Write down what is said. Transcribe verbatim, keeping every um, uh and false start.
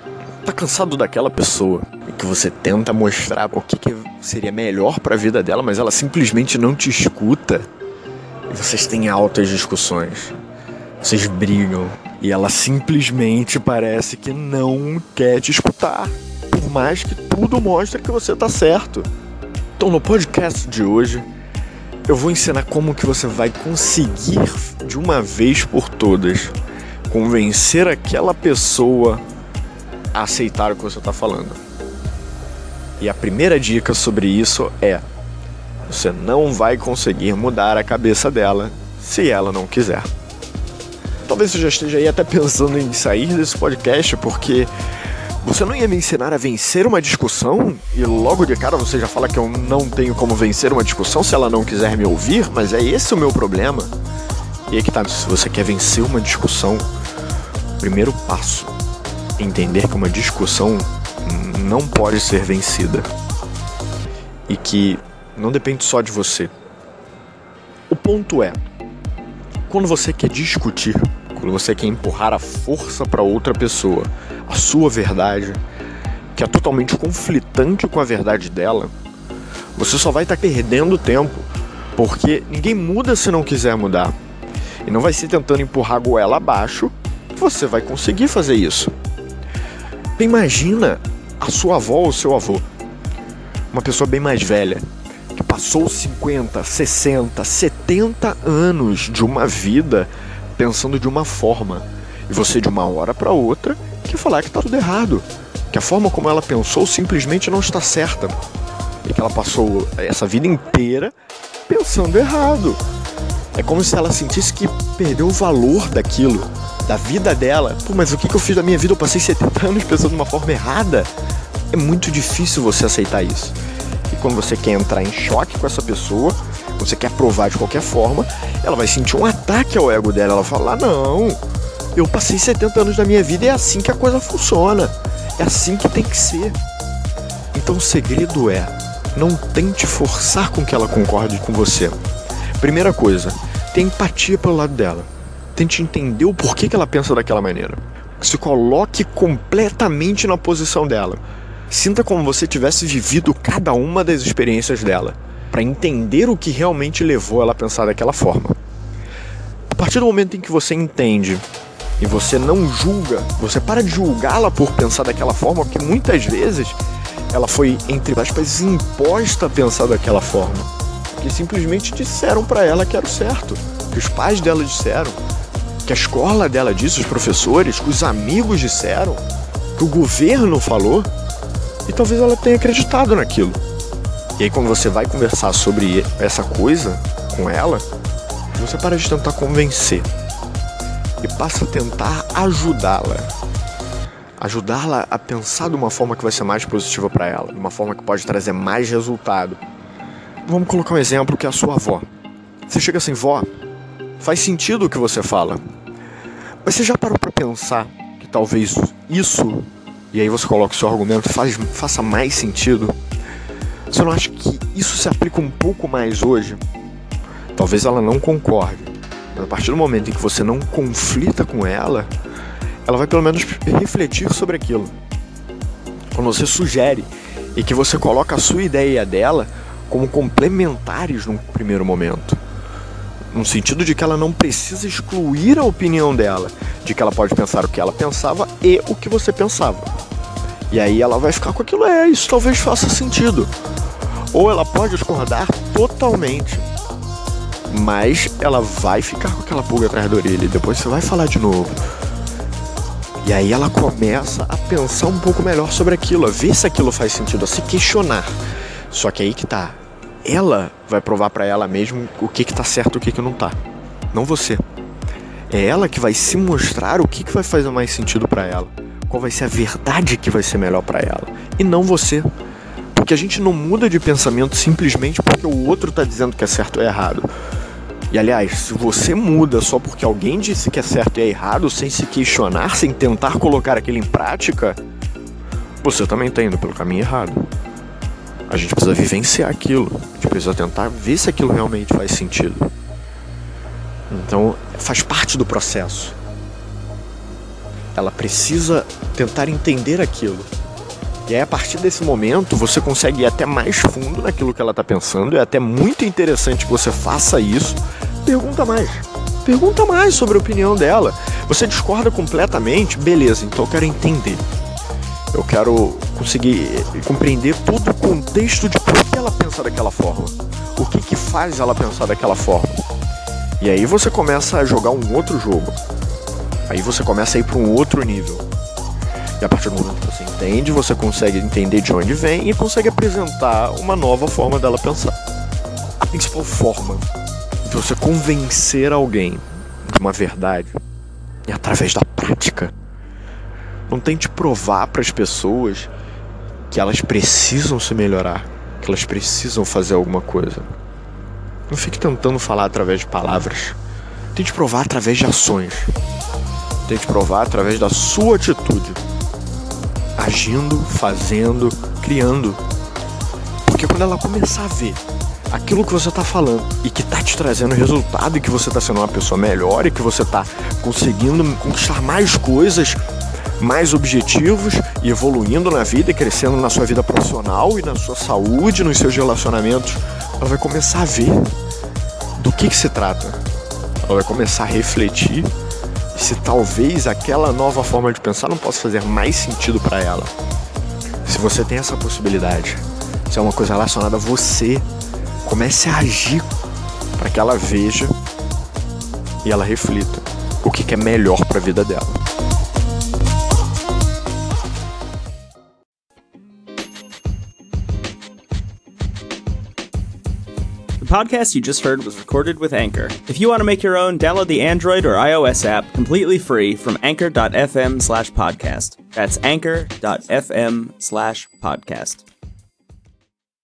Tá cansado daquela pessoa e que você tenta mostrar o que, que seria melhor pra vida dela, mas ela simplesmente não te escuta? E vocês têm altas discussões, vocês brigam e ela simplesmente parece que não quer te escutar, por mais que tudo mostre que você tá certo. Então no podcast de hoje eu vou ensinar como que você vai conseguir de uma vez por todas convencer aquela pessoa a aceitar o que você está falando. E a primeira dica sobre isso é: você não vai conseguir mudar a cabeça dela se ela não quiser. Talvez você já esteja aí até pensando em sair desse podcast, porque você não ia me ensinar a vencer uma discussão e logo de cara você já fala que eu não tenho como vencer uma discussão se ela não quiser me ouvir, mas é esse o meu problema. E aí que tá, se você quer vencer uma discussão, o primeiro passo é entender que uma discussão não pode ser vencida e que não depende só de você. O ponto é, quando você quer discutir, quando você quer empurrar a força para outra pessoa, a sua verdade, que é totalmente conflitante com a verdade dela, você só vai estar perdendo tempo, porque ninguém muda se não quiser mudar. E não vai ser tentando empurrar a goela abaixo que você vai conseguir fazer isso. Imagina a sua avó ou seu avô, uma pessoa bem mais velha, que passou cinquenta, sessenta, setenta anos de uma vida pensando de uma forma, e você de uma hora para outra quer falar que está tudo errado, que a forma como ela pensou simplesmente não está certa, e que ela passou essa vida inteira pensando errado. É como se ela sentisse que perdeu o valor daquilo, da vida dela. Pô, mas o que eu fiz da minha vida? Eu passei setenta anos pensando de uma forma errada. É muito difícil você aceitar isso. E quando você quer entrar em choque com essa pessoa, você quer provar de qualquer forma, ela vai sentir um ataque ao ego dela. Ela fala: não, eu passei setenta anos da minha vida e é assim que a coisa funciona. É assim que tem que ser. Então o segredo é, não tente forçar com que ela concorde com você. Primeira coisa, tenha empatia pelo lado dela. Tente entender o porquê que ela pensa daquela maneira. Se coloque completamente na posição dela. Sinta como você tivesse vivido cada uma das experiências dela, para entender o que realmente levou ela a pensar daquela forma. A partir do momento em que você entende e você não julga, você para de julgá-la por pensar daquela forma, porque muitas vezes ela foi, entre aspas, imposta a pensar daquela forma. Que simplesmente disseram para ela que era o certo, que os pais dela disseram, que a escola dela disse, os professores, que os amigos disseram, que o governo falou, e talvez ela tenha acreditado naquilo. E aí quando você vai conversar sobre essa coisa com ela, você para de tentar convencer e passa a tentar ajudá-la. Ajudá-la a pensar de uma forma que vai ser mais positiva para ela, de uma forma que pode trazer mais resultado. Vamos colocar um exemplo que é a sua avó. Você chega assim: vó, faz sentido o que você fala, mas você já parou para pensar que talvez isso, e aí você coloca o seu argumento, faz, faça mais sentido? Você não acha que isso se aplica um pouco mais hoje? Talvez ela não concorde, mas a partir do momento em que você não conflita com ela, ela vai pelo menos refletir sobre aquilo. Quando você sugere e que você coloca a sua ideia e a dela como complementares num primeiro momento, no sentido de que ela não precisa excluir a opinião dela, de que ela pode pensar o que ela pensava e o que você pensava. E aí ela vai ficar com aquilo: é, isso talvez faça sentido. Ou ela pode discordar totalmente, mas ela vai ficar com aquela pulga atrás da orelha e depois você vai falar de novo. E aí ela começa a pensar um pouco melhor sobre aquilo, a ver se aquilo faz sentido, a se questionar. Só que aí que tá, ela vai provar pra ela mesma o que que tá certo e o que que não tá, não você. É ela que vai se mostrar o que que vai fazer mais sentido pra ela, qual vai ser a verdade que vai ser melhor pra ela, e não você. Porque a gente não muda de pensamento simplesmente porque o outro tá dizendo que é certo ou é errado. E aliás, se você muda só porque alguém disse que é certo e é errado, sem se questionar, sem tentar colocar aquilo em prática, você também tá indo pelo caminho errado. A gente precisa vivenciar aquilo, a gente precisa tentar ver se aquilo realmente faz sentido. Então, faz parte do processo. Ela precisa tentar entender aquilo. E aí, a partir desse momento, você consegue ir até mais fundo naquilo que ela está pensando. É até muito interessante que você faça isso. Pergunta mais. Pergunta mais sobre a opinião dela. Você discorda completamente? Beleza, então eu quero entender. Eu quero conseguir compreender todo o contexto de por que ela pensa daquela forma. O que que faz ela pensar daquela forma. E aí você começa a jogar um outro jogo. Aí você começa a ir para um outro nível. E a partir do momento que você entende, você consegue entender de onde vem e consegue apresentar uma nova forma dela pensar. A principal forma de você convencer alguém de uma verdade é através da prática. Não tente provar para as pessoas que elas precisam se melhorar, que elas precisam fazer alguma coisa. Não fique tentando falar através de palavras. Tente provar através de ações. Tente provar através da sua atitude. Agindo, fazendo, criando. Porque quando ela começar a ver aquilo que você está falando e que está te trazendo resultado, e que você está sendo uma pessoa melhor, e que você está conseguindo conquistar mais coisas, mais objetivos, e evoluindo na vida e crescendo na sua vida profissional e na sua saúde, nos seus relacionamentos, ela vai começar a ver do que que se trata. Ela vai começar a refletir se talvez aquela nova forma de pensar não possa fazer mais sentido para ela. Se você tem essa possibilidade, se é uma coisa relacionada a você, comece a agir para que ela veja e ela reflita o que que é melhor para a vida dela. The podcast you just heard was recorded with Anchor. If you want to make your own, download the Android or iOS app completely free from anchor.fm slash podcast. That's anchor.fm slash podcast.